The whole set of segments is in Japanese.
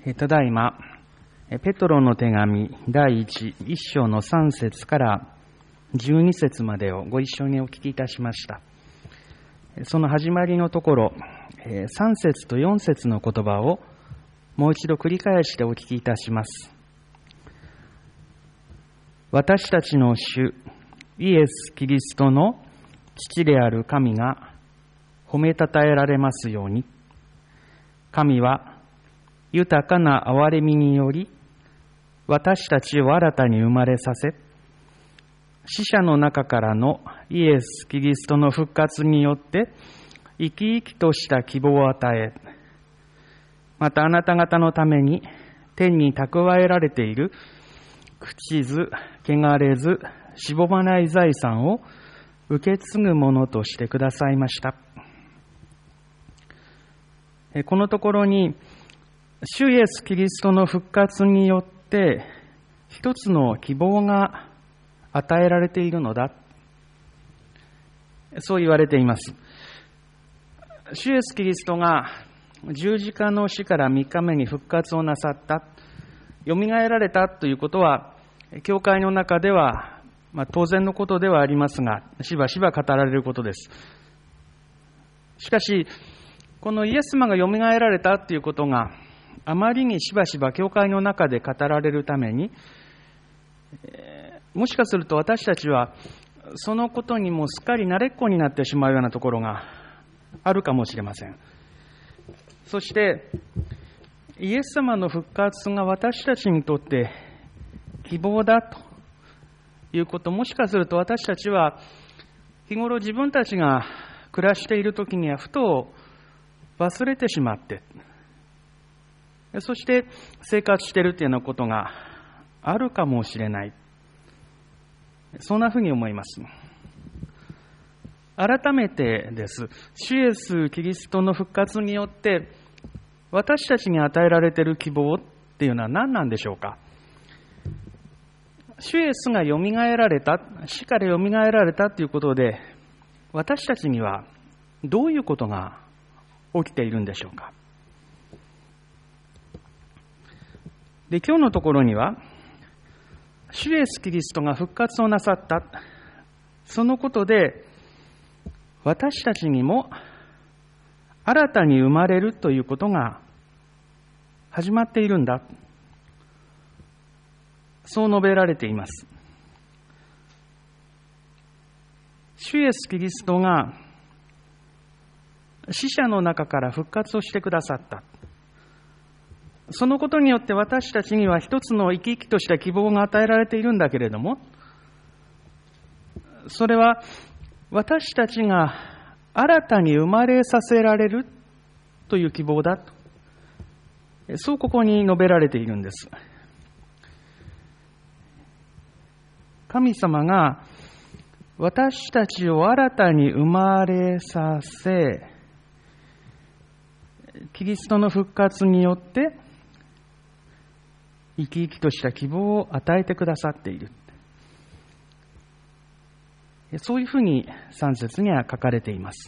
ただいま、ペトロの手紙第1章の3節から12節までをご一緒にお聞きいたしました。その始まりのところ、3節と4節の言葉をもう一度繰り返してお聞きいたします。私たちの主イエス・キリストの父である神が褒めたたえられますように。神は豊かな憐れみにより私たちを新たに生まれさせ、死者の中からのイエス・キリストの復活によって生き生きとした希望を与え、またあなた方のために天に蓄えられている朽ちず汚れずしぼまない財産を受け継ぐものとしてくださいました。このところに主イエス・キリストの復活によって一つの希望が与えられているのだ、そう言われています。主イエス・キリストが十字架の死から3日目に復活をなさった、よみがえられたということは教会の中では、当然のことではありますが、しばしば語られることです。しかしこのイエス様がよみがえられたということがあまりにしばしば教会の中で語られるために、もしかすると私たちはそのことにもすっかり慣れっこになってしまうようなところがあるかもしれません。そしてイエス様の復活が私たちにとって希望だということ、もしかすると私たちは日頃自分たちが暮らしている時にはふと忘れてしまって、そして生活しているというようなことがあるかもしれない、そんなふうに思います。改めてです。主イエス・キリストの復活によって私たちに与えられている希望っていうのは何なんでしょうか。主イエスがよみがえられた、死からよみがえられたということで、私たちにはどういうことが起きているんでしょうか。で、今日のところには主イエス・キリストが復活をなさった、そのことで私たちにも新たに生まれるということが始まっているんだ、そう述べられています。主イエス・キリストが死者の中から復活をしてくださった、そのことによって私たちには一つの生き生きとした希望が与えられているんだけれども、それは私たちが新たに生まれさせられるという希望だと、そうここに述べられているんです。神様が私たちを新たに生まれさせ、キリストの復活によって生き生きとした希望を与えてくださっている、そういうふうに3節には書かれています。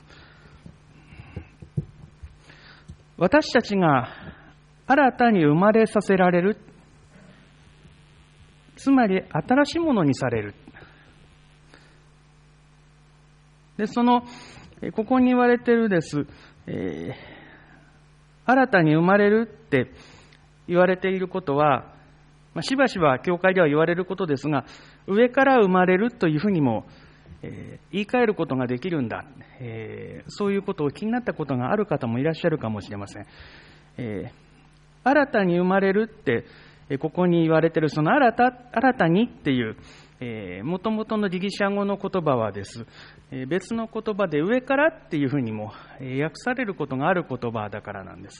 私たちが新たに生まれさせられる、つまり新しいものにされる。で、ここに言われているです、新たに生まれるって言われていることは、しばしば教会では言われることですが、上から生まれるというふうにも、言い換えることができるんだ、そういうことを気になったことがある方もいらっしゃるかもしれません。新たに生まれるってここに言われている、その新たにっていう、もともとのギリシャ語の言葉はです、別の言葉で上からっていうふうにも訳されることがある言葉だからなんです。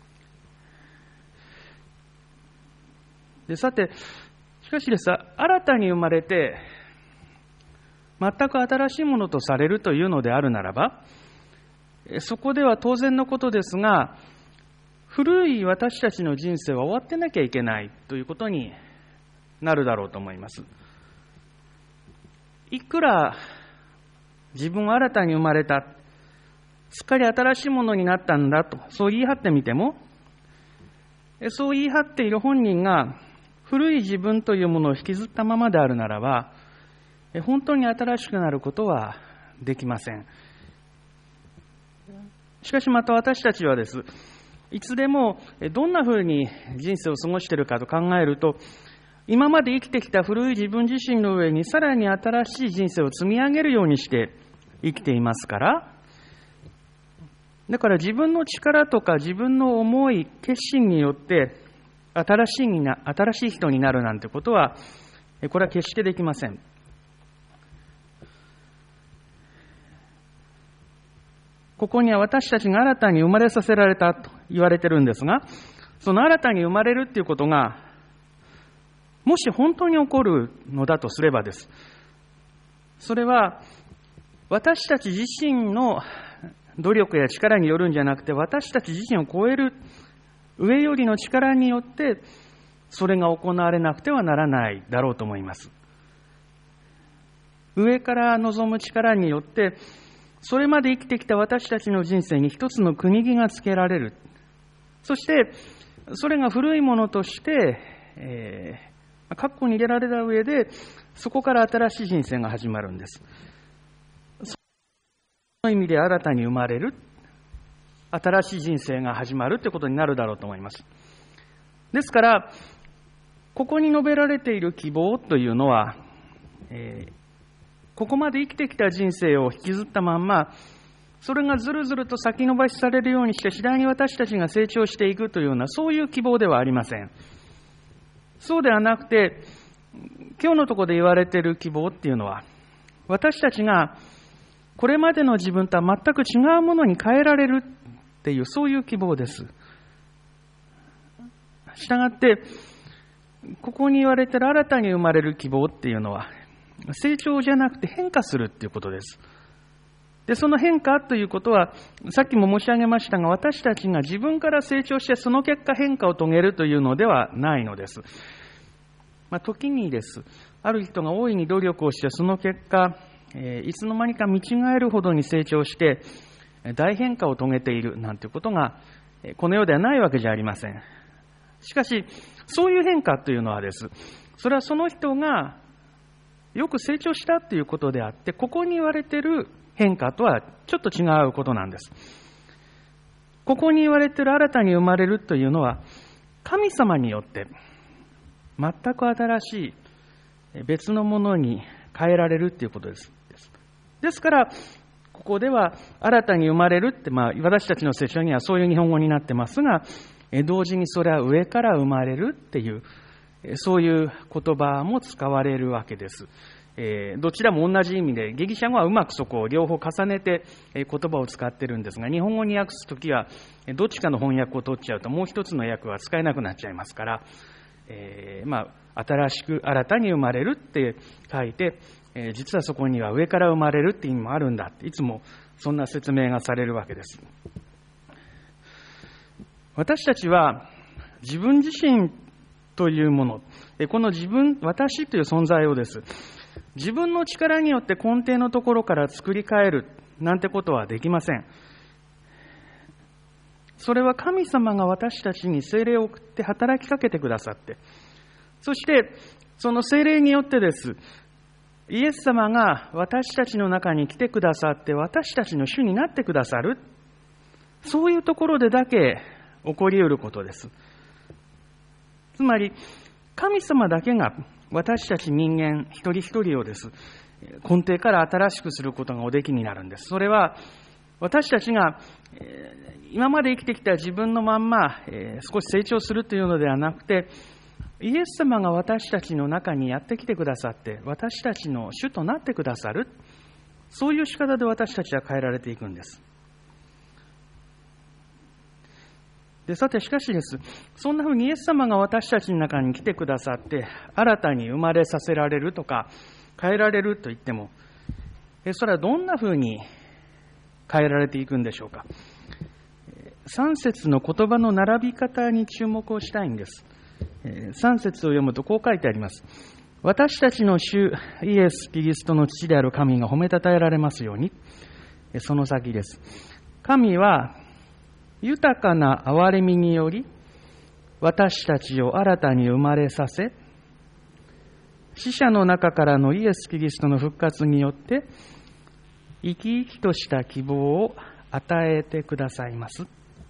で、さて、しかしですね、新たに生まれて全く新しいものとされるというのであるならば、そこでは当然のことですが、古い私たちの人生は終わってなきゃいけないということになるだろうと思います。いくら自分は新たに生まれた、すっかり新しいものになったんだと、そう言い張ってみても、 そう言い張っている本人が古い自分というものを引きずったままであるならば、本当に新しくなることはできません。しかしまた私たちはです、いつでもどんなふうに人生を過ごしているかと考えると、今まで生きてきた古い自分自身の上にさらに新しい人生を積み上げるようにして生きていますから、だから自分の力とか自分の思い、決心によって新しい人になるなんてことは、これは決してできません。ここには私たちが新たに生まれさせられたと言われているんですが、その新たに生まれるということが、もし本当に起こるのだとすればです。それは私たち自身の努力や力によるんじゃなくて、私たち自身を超える上よりの力によってそれが行われなくてはならないだろうと思います。上から望む力によってそれまで生きてきた私たちの人生に一つの区切りがつけられる。そしてそれが古いものとして括弧に入れられた上で、そこから新しい人生が始まるんです。その意味で新たに生まれる、新しい人生が始まるということになるだろうと思います。ですから、ここに述べられている希望というのは、ここまで生きてきた人生を引きずったまんま、それがずるずると先延ばしされるようにして、次第に私たちが成長していくというような、そういう希望ではありません。そうではなくて、今日のところで言われている希望っていうのは、私たちがこれまでの自分とは全く違うものに変えられるっていう、そういう希望です。したがって、ここに言われている新たに生まれる希望っていうのは、成長じゃなくて変化するっていうことです。で、その変化ということは、さっきも申し上げましたが、私たちが自分から成長してその結果変化を遂げるというのではないのです。時にです。ある人が大いに努力をしてその結果、いつの間にか見違えるほどに成長して大変化を遂げているなんていうことがこの世ではないわけじゃありません。しかし、そういう変化というのはです。それはその人がよく成長したということであって、ここに言われている変化とはちょっと違うことなんです。ここに言われている新たに生まれるというのは、神様によって全く新しい別のものに変えられるということです。ですから、ここでは新たに生まれるって、私たちの聖書にはそういう日本語になってますが、同時にそれは上から生まれるっていう、そういう言葉も使われるわけです。どちらも同じ意味で、ギリシャ語はうまくそこを両方重ねて言葉を使ってるんですが、日本語に訳すときはどっちかの翻訳を取っちゃうともう一つの訳は使えなくなっちゃいますから、新たに生まれるって書いて、実はそこには上から生まれるって意味もあるんだって、いつもそんな説明がされるわけです。私たちは自分自身というもの、この私という存在をです、自分の力によって根底のところから作り変えるなんてことはできません。それは神様が私たちに聖霊を送って働きかけてくださって、そしてその聖霊によってです、イエス様が私たちの中に来てくださって、私たちの主になってくださる、そういうところでだけ起こり得ることです。つまり神様だけが私たち人間一人一人をです、根底から新しくすることがおできになるんです。それは私たちが今まで生きてきた自分のまんま少し成長するというのではなくて、イエス様が私たちの中にやってきてくださって、私たちの主となってくださる、そういう仕方で私たちは変えられていくんです。で、さてしかしです、そんなふうにイエス様が私たちの中に来てくださって新たに生まれさせられるとか変えられると言っても、それはどんなふうに変えられていくんでしょうか。3節の言葉の並び方に注目をしたいんです。3節を読むとこう書いてあります。私たちの主イエス・キリストの父である神が褒めたたえられますように。その先です。神は豊かな憐れみにより私たちを新たに生まれさせ、死者の中からのイエス・キリストの復活によって、生き生きとした希望を与えてくださいますって、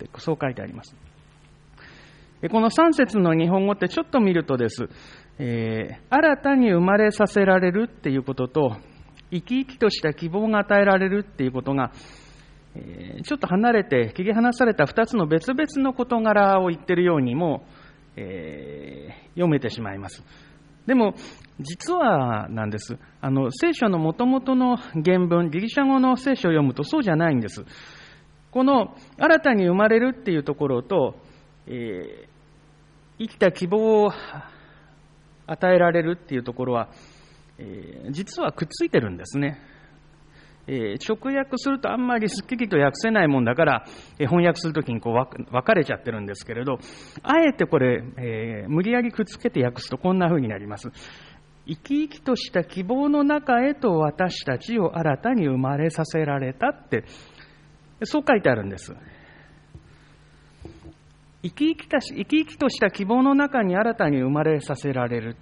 そう書いてあります。この3節の日本語ってちょっと見るとです、新たに生まれさせられるっていうことと、生き生きとした希望が与えられるっていうことが、ちょっと離れて、切り離された2つの別々の事柄を言っているようにも、読めてしまいます。でも、実はなんです。聖書の元々の原文、ギリシャ語の聖書を読むとそうじゃないんです。この新たに生まれるっていうところと、生きた希望を与えられるっていうところは、実はくっついてるんですね。直訳するとあんまりすっきりと訳せないもんだから、翻訳するときにこう分かれちゃってるんですけれど、あえてこれ、無理やりくっつけて訳すとこんな風になります。生き生きとした希望の中へと私たちを新たに生まれさせられたって、そう書いてあるんです。生き生きとした希望の中に新たに生まれさせられる。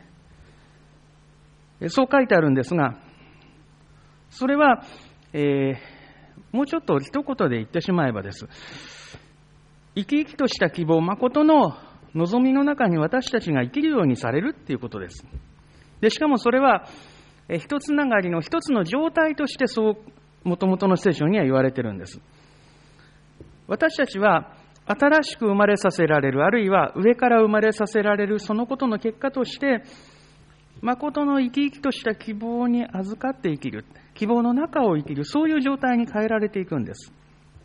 そう書いてあるんですが、それは、もうちょっと一言で言ってしまえばです。生き生きとした希望、誠の望みの中に私たちが生きるようにされるっていうことです。で、しかもそれは、一つながりの一つの状態としてそう、元々の聖書には言われてるんです。私たちは、新しく生まれさせられる、あるいは上から生まれさせられる、そのことの結果として、誠の生き生きとした希望に預かって生きる、希望の中を生きる、そういう状態に変えられていくんです。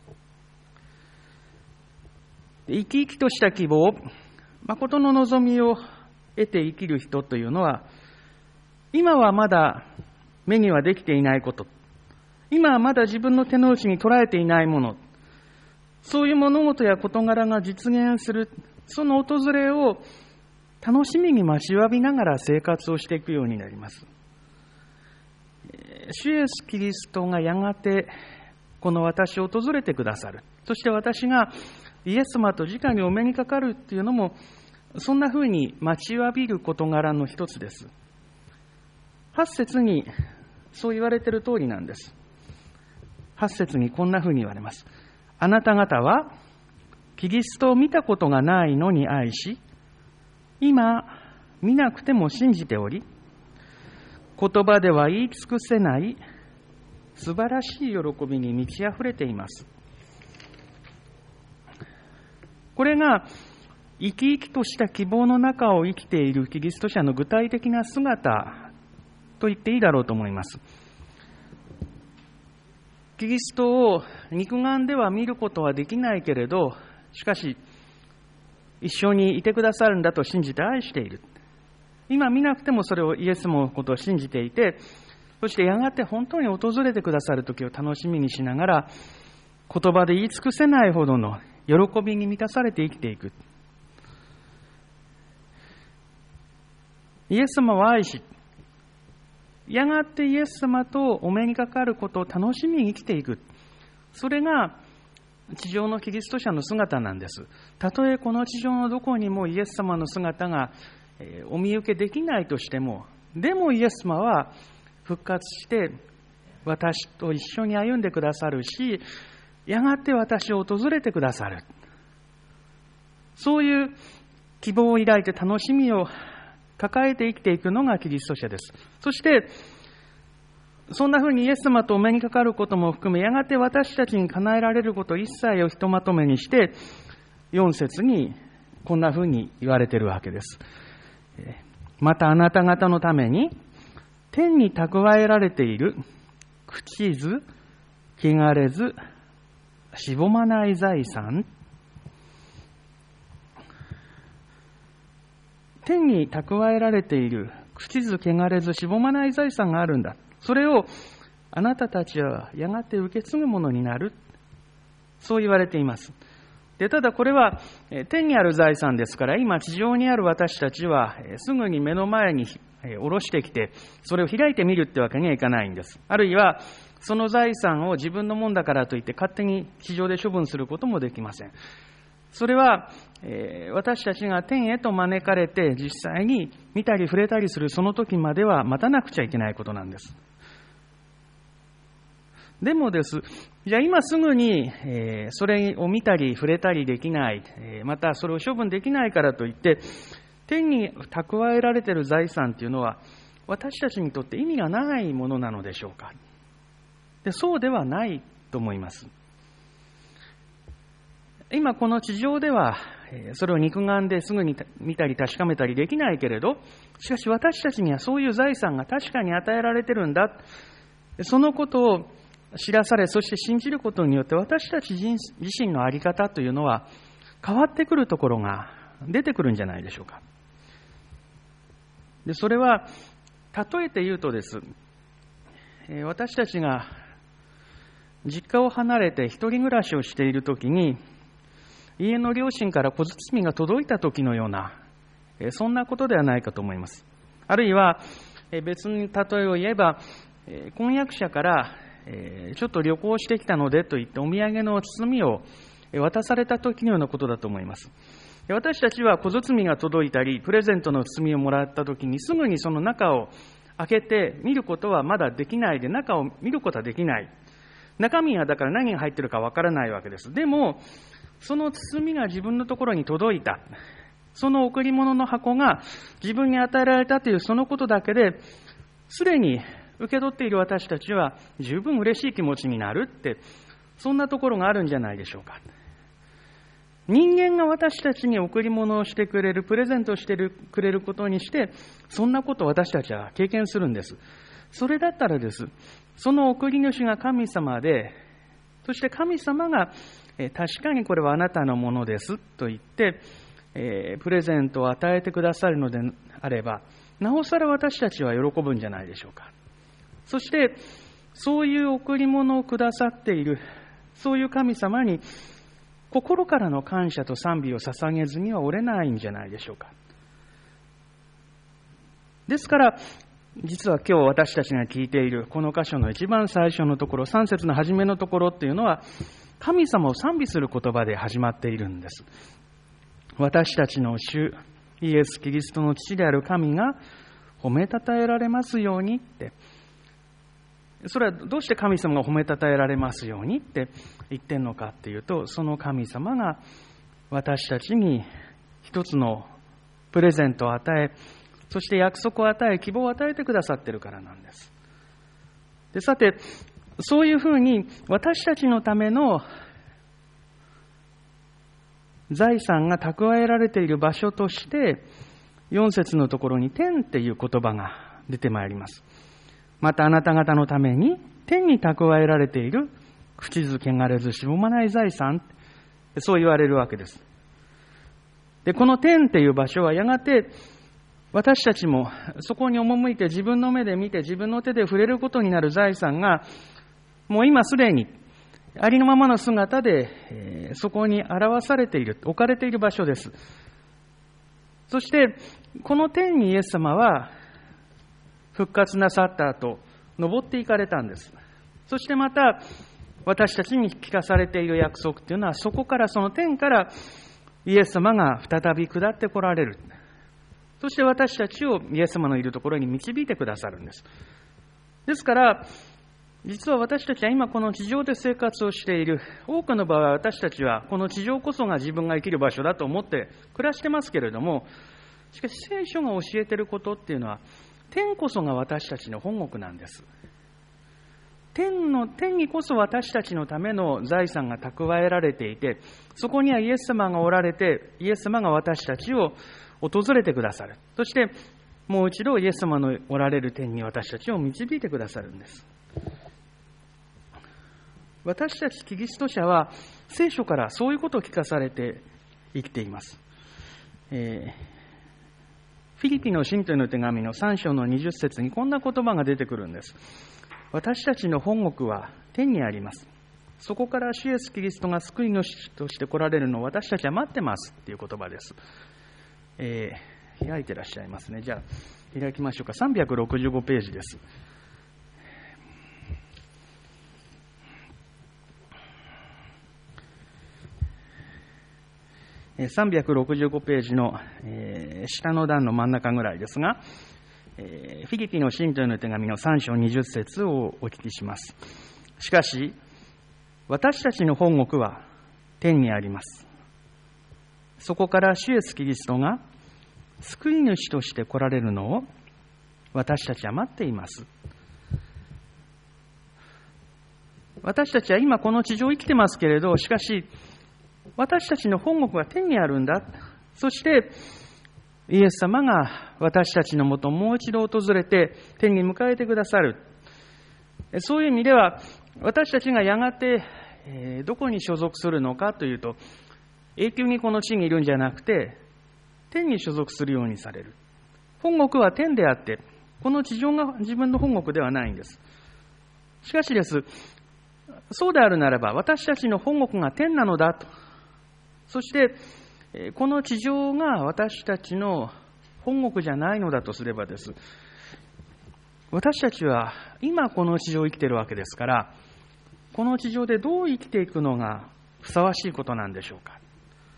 生き生きとした希望、誠の望みを得て生きる人というのは、今はまだ目にはできていないこと、今はまだ自分の手の内に捉えていないもの、そういう物事や事柄が実現する、その訪れを楽しみに待ちわびながら生活をしていくようになります。主イエスキリストがやがてこの私を訪れてくださる。そして私がイエス様と直にお目にかかるっていうのも、そんな風に待ちわびる事柄の一つです。8節にそう言われている通りなんです。8節にこんな風に言われます。あなた方はキリストを見たことがないのに愛し、今見なくても信じており、言葉では言い尽くせない素晴らしい喜びに満ち溢れています。これが生き生きとした希望の中を生きているキリスト者の具体的な姿と言っていいだろうと思います。キリストを肉眼では見ることはできないけれど、しかし一緒にいてくださるんだと信じて愛している。今見なくてもそれをイエス様のことを信じていて、そしてやがて本当に訪れてくださる時を楽しみにしながら、言葉で言い尽くせないほどの喜びに満たされて生きていく。イエス様を愛し、やがてイエス様とお目にかかることを楽しみに生きていく。それが地上のキリスト者の姿なんです。たとえこの地上のどこにもイエス様の姿がお見受けできないとしても、でもイエス様は復活して私と一緒に歩んでくださるし、やがて私を訪れてくださる。そういう希望を抱いて楽しみを抱えて生きていくのがキリスト者です。そしてそんなふうにイエス様とお目にかかることも含め、やがて私たちに叶えられること一切をひとまとめにして、4節にこんなふうに言われているわけです。またあなた方のために天に蓄えられている朽ちず汚れずしぼまない財産、天に蓄えられている朽ちず汚れずしぼまない財産があるんだ。それをあなたたちはやがて受け継ぐものになる。そう言われています。で、ただこれは天にある財産ですから、今地上にある私たちはすぐに目の前に下ろしてきて、それを開いてみるってわけにはいかないんです。あるいはその財産を自分のもんだからといって勝手に地上で処分することもできません。 それは、私たちが天へと招かれて実際に見たり触れたりするその時までは待たなくちゃいけないことなんです。でもです、じゃあ今すぐに、それを見たり触れたりできない、またそれを処分できないからといって、天に蓄えられている財産というのは私たちにとって意味がないものなのでしょうか。で、そうではないと思います。今この地上ではそれを肉眼ですぐに見たり確かめたりできないけれど、しかし私たちにはそういう財産が確かに与えられているんだ。そのことを知らされ、そして信じることによって私たち自身の在り方というのは変わってくるところが出てくるんじゃないでしょうか。で、それは例えて言うとです、私たちが実家を離れて一人暮らしをしているときに、家の両親から小包が届いたときのような、そんなことではないかと思います。あるいは別に例えを言えば、婚約者からちょっと旅行してきたのでと言ってお土産の包みを渡されたときのようなことだと思います。私たちは小包が届いたりプレゼントの包みをもらったときにすぐにその中を開けて見ることはまだできないで、中を見ることはできない。中身はだから何が入っているかわからないわけです。でもその包みが自分のところに届いた、その贈り物の箱が自分に与えられたというそのことだけで、すでに受け取っている私たちは十分嬉しい気持ちになるって、そんなところがあるんじゃないでしょうか。人間が私たちに贈り物をしてくれる、プレゼントをしてくれることにして、そんなことを私たちは経験するんです。それだったらです、その贈り主が神様で、そして神様が確かにこれはあなたのものですと言って、プレゼントを与えてくださるのであれば、なおさら私たちは喜ぶんじゃないでしょうか。そしてそういう贈り物をくださっている、そういう神様に心からの感謝と賛美を捧げずにはおれないんじゃないでしょうか。ですから実は今日私たちが聞いているこの箇所の一番最初のところ、3節の初めのところっていうのは神様を賛美する言葉で始まっているんです。私たちの主イエス・キリストの父である神が褒めたたえられますようにって、それはどうして神様が褒めたたえられますようにって言ってんのかっていうと、その神様が私たちに一つのプレゼントを与え、そして約束を与え、希望を与えてくださっているからなんです。で、さてそういうふうに私たちのための財産が蓄えられている場所として4節のところに天っていう言葉が出てまいります。またあなた方のために天に蓄えられている口づけがれずしぼまない財産、そう言われるわけです。で、この天っていう場所はやがて私たちもそこに赴いて自分の目で見て自分の手で触れることになる財産がもう今すでにありのままの姿でそこに表されている、置かれている場所です。そしてこの天にイエス様は復活なさった後登っていかれたんです。そしてまた私たちに聞かされている約束というのは、そこからその天からイエス様が再び下ってこられる。そして私たちをイエス様のいるところに導いてくださるんです。ですから実は私たちは今この地上で生活をしている、多くの場合は私たちはこの地上こそが自分が生きる場所だと思って暮らしてますけれども、しかし聖書が教えていることっていうのは、天こそが私たちの本国なんです。天にこそ私たちのための財産が蓄えられていて、そこにはイエス様がおられて、イエス様が私たちを訪れてくださる。そしてもう一度イエス様のおられる天に私たちを導いてくださるんです。私たちキリスト者は聖書からそういうことを聞かされて生きています。フィリピの信徒への手紙の3章の20節にこんな言葉が出てくるんです。私たちの本国は天にあります。そこから主イエスキリストが救い主として来られるのを私たちは待ってますっていう言葉です。開いてらっしゃいますね。じゃあ開きましょうか。365ページです。 365ページの下の段の真ん中ぐらいですが、フィリピの信徒への手紙の3章20節をお聞きします。しかし、私たちの本国は天にあります。そこから主イエスキリストが救い主として来られるのを私たちは待っています。私たちは今この地上を生きてますけれど、しかし私たちの本国は天にあるんだ。そしてイエス様が私たちのもともう一度訪れて天に迎えてくださる。そういう意味では私たちがやがてどこに所属するのかというと、永久にこの地にいるんじゃなくて天に所属するようにされる。本国は天であって、この地上が自分の本国ではないんです。しかしです、そうであるならば私たちの本国が天なのだと、そしてこの地上が私たちの本国じゃないのだとすればです、私たちは今この地上を生きているわけですから、この地上でどう生きていくのがふさわしいことなんでしょうか。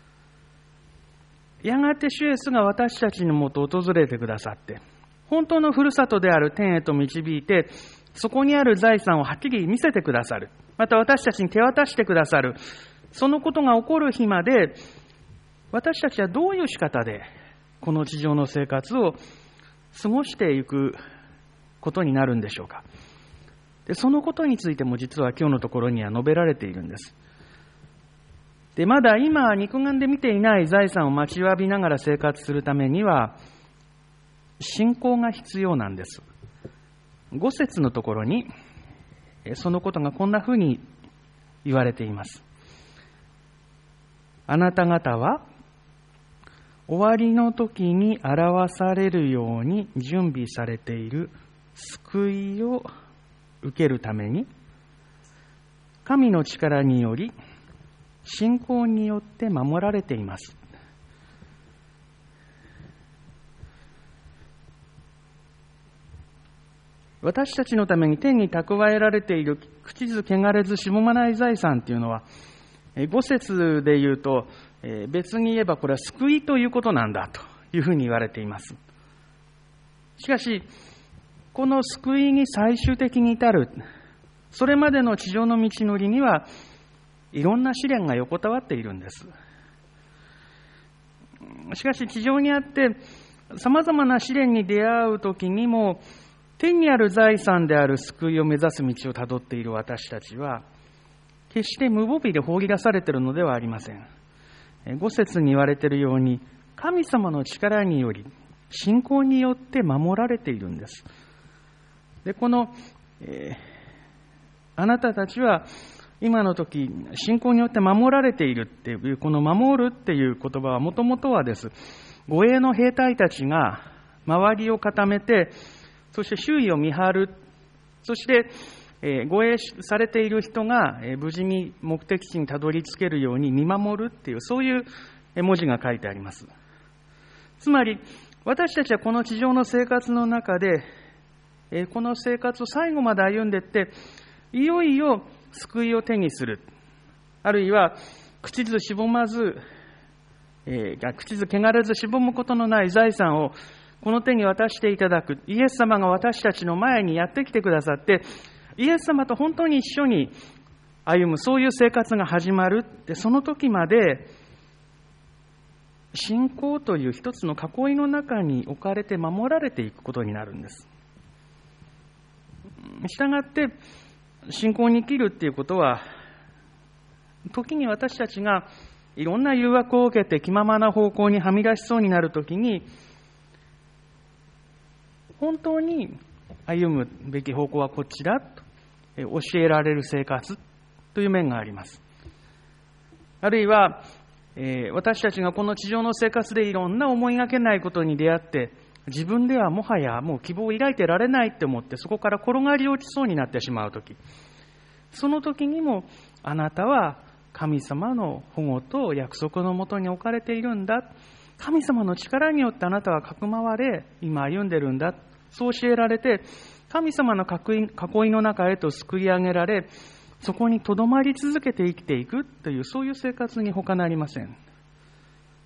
やがて主イエスが私たちのもとを訪れてくださって、本当のふるさとである天へと導いて、そこにある財産をはっきり見せてくださる。また私たちに手渡してくださる。そのことが起こる日まで、私たちはどういう仕方でこの地上の生活を過ごしていくことになるんでしょうか。で、そのことについても実は今日のところには述べられているんです。で、まだ今肉眼で見ていない財産を待ちわびながら生活するためには信仰が必要なんです。5節のところにそのことがこんなふうに言われています。あなた方は終わりの時に表されるように準備されている救いを受けるために、神の力により信仰によって守られています。私たちのために天に蓄えられている朽ちず汚れずしぼまない財産というのは、5節で言うと別に言えばこれは救いということなんだというふうに言われています。しかしこの救いに最終的に至る、それまでの地上の道のりにはいろんな試練が横たわっているんです。しかし地上にあってさまざまな試練に出会うときにも、天にある財産である救いを目指す道をたどっている私たちは、決して無防備で放り出されているのではありません。5節に言われているように、神様の力により、信仰によって守られているんです。で、この、あなたたちは今の時、信仰によって守られているっていう、この守るっていう言葉はもともとはです、護衛の兵隊たちが周りを固めて、そして周囲を見張る、そして護衛されている人が無事に目的地にたどり着けるように見守るっていう、そういう文字が書いてあります。つまり私たちはこの地上の生活の中で、この生活を最後まで歩んでいって、いよいよ救いを手にする、あるいは朽ちずしぼまず、朽ちず汚れずしぼむことのない財産をこの手に渡していただく、イエス様が私たちの前にやってきてくださって、イエス様と本当に一緒に歩む、そういう生活が始まる。で、その時まで信仰という一つの囲いの中に置かれて守られていくことになるんです。したがって信仰に生きるっていうことは、時に私たちがいろんな誘惑を受けて気ままな方向にはみ出しそうになるときに、本当に歩むべき方向はこっちだと教えられる生活という面があります。あるいは、私たちがこの地上の生活でいろんな思いがけないことに出会って、自分ではもはやもう希望を抱いてられないって思って、そこから転がり落ちそうになってしまうとき、その時にもあなたは神様の保護と約束のもとに置かれているんだ、神様の力によってあなたはかくまわれ今歩んでるんだ、そう教えられて、神様の囲いの中へと救い上げられ、そこにとどまり続けて生きていくという、そういう生活に他なりません。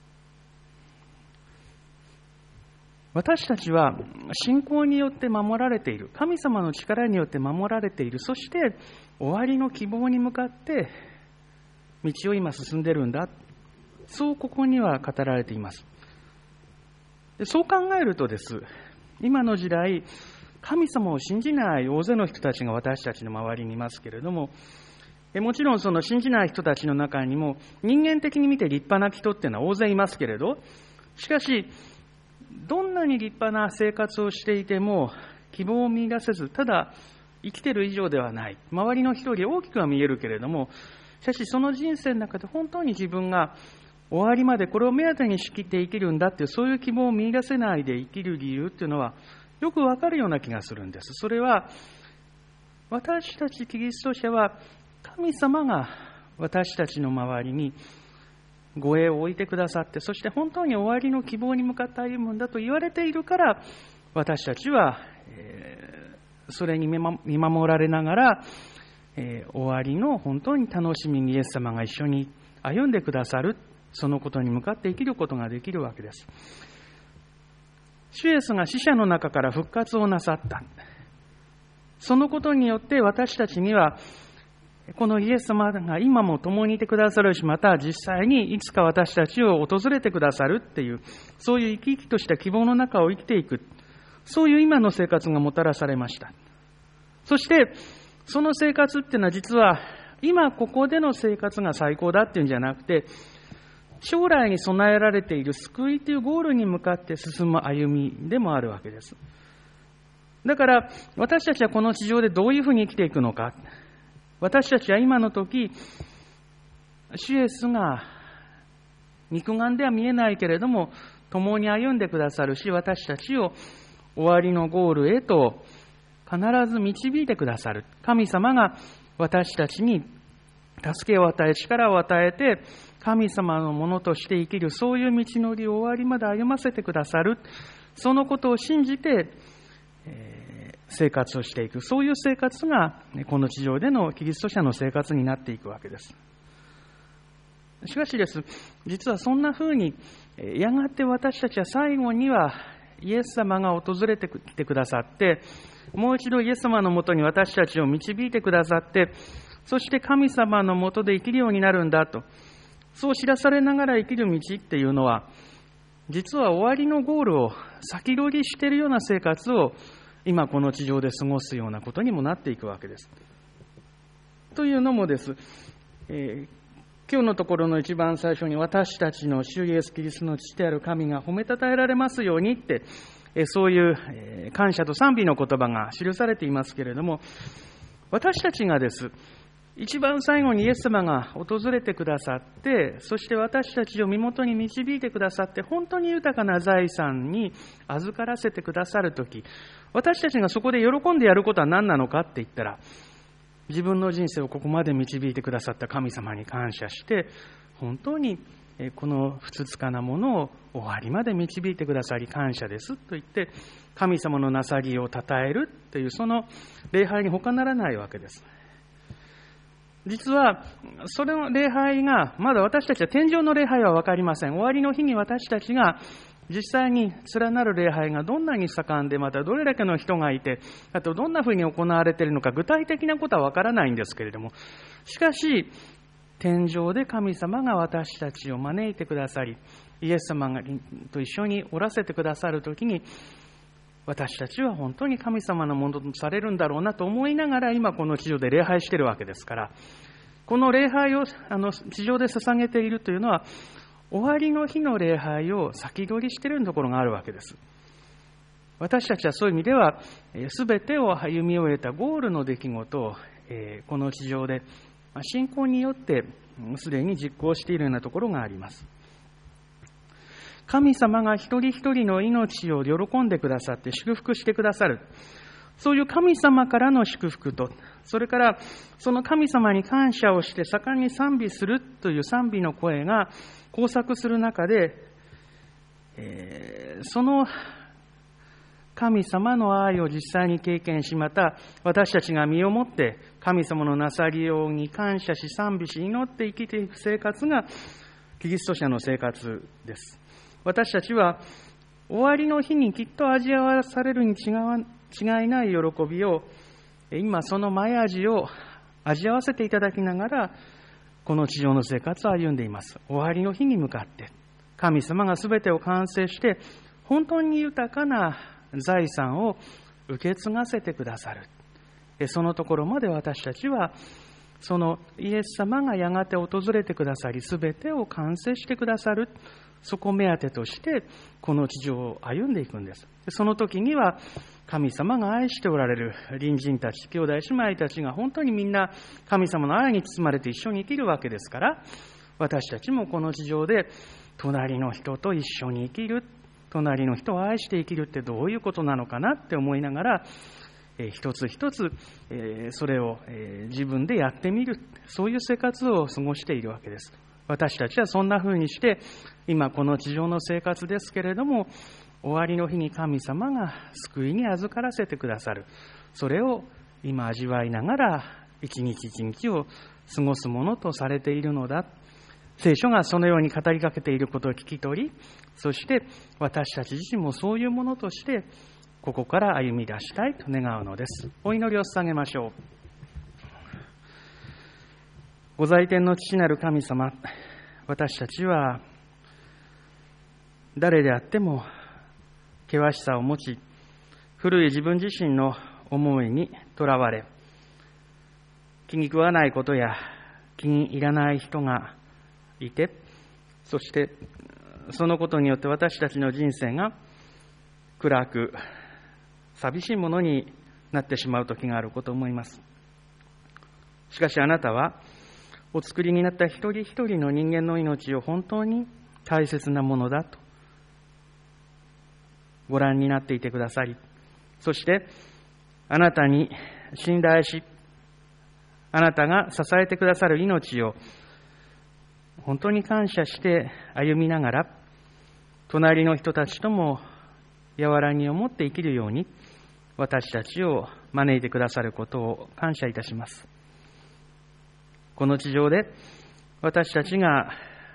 私たちは信仰によって守られている。神様の力によって守られている。そして終わりの希望に向かって道を今進んでるんだ。そうここには語られています。そう考えるとです、今の時代、神様を信じない大勢の人たちが私たちの周りにいますけれども、もちろんその信じない人たちの中にも人間的に見て立派な人っていうのは大勢いますけれど、しかしどんなに立派な生活をしていても希望を見出せず、ただ生きている以上ではない。周りの人より大きくは見えるけれども、しかしその人生の中で本当に自分が終わりまでこれを目当てにして生きるんだっていう、そういう希望を見出せないで生きる理由っていうのはよくわかるような気がするんです。それは私たちキリスト者は神様が私たちの周りに護衛を置いてくださって、そして本当に終わりの希望に向かって歩むんだと言われているから、私たちはそれに見守られながら終わりの本当に楽しみにイエス様が一緒に歩んでくださる、そのことに向かって生きることができるわけです。主イエスが死者の中から復活をなさった。そのことによって私たちにはこのイエス様が今も共にいてくださるし、また実際にいつか私たちを訪れてくださるっていう、そういう生き生きとした希望の中を生きていく、そういう今の生活がもたらされました。そしてその生活っていうのは実は今ここでの生活が最高だっていうんじゃなくて、将来に備えられている救いというゴールに向かって進む歩みでもあるわけです。だから私たちはこの地上でどういうふうに生きていくのか。私たちは今の時、主イエスが肉眼では見えないけれども共に歩んでくださるし、私たちを終わりのゴールへと必ず導いてくださる。神様が私たちに助けを与え、力を与えて、神様のものとして生きる、そういう道のりを終わりまで歩ませてくださる。そのことを信じて、生活をしていく。そういう生活がこの地上でのキリスト者の生活になっていくわけです。しかしです、実はそんな風にやがて私たちは最後にはイエス様が訪れてきてくださって、もう一度イエス様のもとに私たちを導いてくださって、そして神様のもとで生きるようになるんだと、そう知らされながら生きる道っていうのは、実は終わりのゴールを先取りしているような生活を今この地上で過ごすようなことにもなっていくわけです。というのもです、今日のところの一番最初に、私たちの主イエスキリストの父である神が褒めたたえられますようにって、そういう感謝と賛美の言葉が記されていますけれども、私たちがです、一番最後にイエス様が訪れてくださって、そして私たちを身元に導いてくださって、本当に豊かな財産に預からせてくださるとき、私たちがそこで喜んでやることは何なのかって言ったら、自分の人生をここまで導いてくださった神様に感謝して、本当にこのふつつかなものを終わりまで導いてくださり感謝ですと言って、神様のなさりをたたえるという、その礼拝に他ならないわけです。実はそれの礼拝が、まだ私たちは天上の礼拝は分かりません。終わりの日に私たちが実際に連なる礼拝がどんなに盛んで、またどれだけの人がいて、あとどんなふうに行われているのか、具体的なことは分からないんですけれども、しかし天上で神様が私たちを招いてくださり、イエス様と一緒におらせてくださるときに、私たちは本当に神様のものとされるんだろうなと思いながら、今この地上で礼拝しているわけですから、この礼拝を地上で捧げているというのは、終わりの日の礼拝を先取りしているところがあるわけです。私たちはそういう意味では、すべてを歩み終えたゴールの出来事を、この地上で信仰によってすでに実行しているようなところがあります。神様が一人一人の命を喜んでくださって祝福してくださる。そういう神様からの祝福と、それからその神様に感謝をして盛んに賛美するという賛美の声が交錯する中で、その神様の愛を実際に経験し、また私たちが身をもって神様のなさりように感謝し賛美し祈って生きていく生活がキリスト者の生活です。私たちは終わりの日にきっと味わわされるに違いない喜びを、今その前味を味わわせていただきながら、この地上の生活を歩んでいます。終わりの日に向かって、神様がすべてを完成して、本当に豊かな財産を受け継がせてくださる。そのところまで私たちは、そのイエス様がやがて訪れてくださり、すべてを完成してくださる、そこを目当てとして、この地上を歩んでいくんです。その時には、神様が愛しておられる隣人たち、兄弟姉妹たちが本当にみんな神様の愛に包まれて一緒に生きるわけですから、私たちもこの地上で隣の人と一緒に生きる、隣の人を愛して生きるってどういうことなのかなって思いながら、一つ一つそれを自分でやってみる、そういう生活を過ごしているわけです。私たちはそんな風にして今この地上の生活ですけれども、終わりの日に神様が救いに預からせてくださる、それを今味わいながら一日一日を過ごすものとされているのだ。聖書がそのように語りかけていることを聞き取り、そして私たち自身もそういうものとしてここから歩み出したいと願うのです。お祈りを捧げましょう。ご在天の父なる神様、私たちは誰であっても険しさを持ち、古い自分自身の思いにとらわれ、気に食わないことや気に入らない人がいて、そしてそのことによって私たちの人生が暗く寂しいものになってしまう時があることを思います。しかしあなたはお作りになった一人一人の人間の命を本当に大切なものだとご覧になっていてくださり、そしてあなたに信頼し、あなたが支えてくださる命を本当に感謝して歩みながら、隣の人たちとも柔らに思って生きるように私たちを招いてくださることを感謝いたします。この地上で私たちが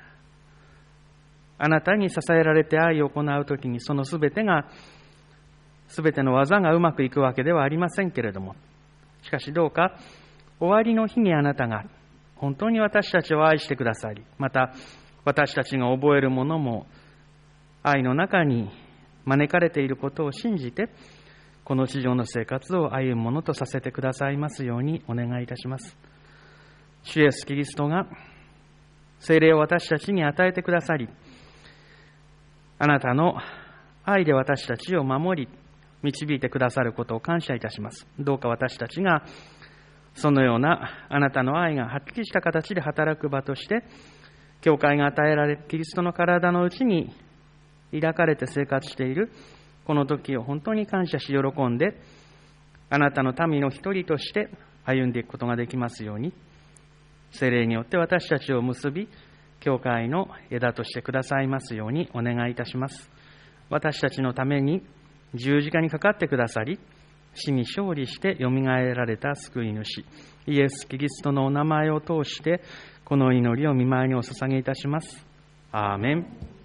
あなたに支えられて愛を行うときに、そのすべての技がうまくいくわけではありませんけれども、しかしどうか終わりの日にあなたが本当に私たちを愛してくださり、また私たちが覚えるものも愛の中に招かれていることを信じて、この地上の生活を歩むものとさせてくださいますようにお願いいたします。主イエスキリストが聖霊を私たちに与えてくださり、あなたの愛で私たちを守り導いてくださることを感謝いたします。どうか私たちがそのようなあなたの愛がはっきりした形で働く場として、教会が与えられキリストの体のうちに抱かれて生活しているこの時を本当に感謝し喜んで、あなたの民の一人として歩んでいくことができますように、聖霊によって私たちを結び、教会の枝としてくださいますようにお願いいたします。私たちのために十字架にかかってくださり、死に勝利してよみがえられた救い主イエス・キリストのお名前を通してこの祈りを御前にお捧げいたします。アーメン。